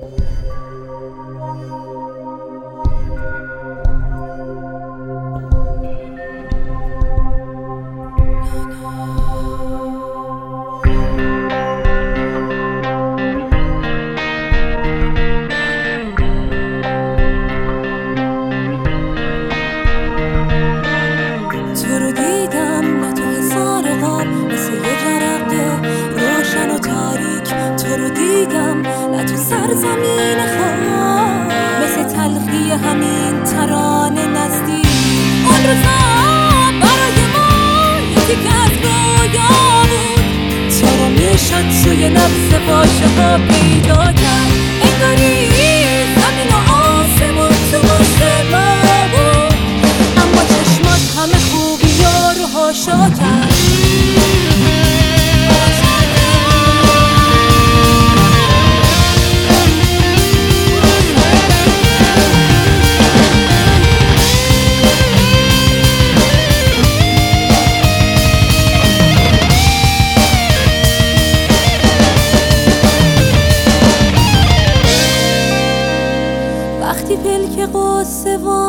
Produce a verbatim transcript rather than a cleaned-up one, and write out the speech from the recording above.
نه تو سرزمین خواهم مثل تلخی همین ترانه نزدیک. اون روزا برای ما یکی که از رویا بود، تو رو میشد توی نفس باشه ها پیدا کرد. انگاری زمین و آسمون تو مشت ما بود، اما چشمات همه خوبی ها رو هاشا کرد. وقتی پلک قصه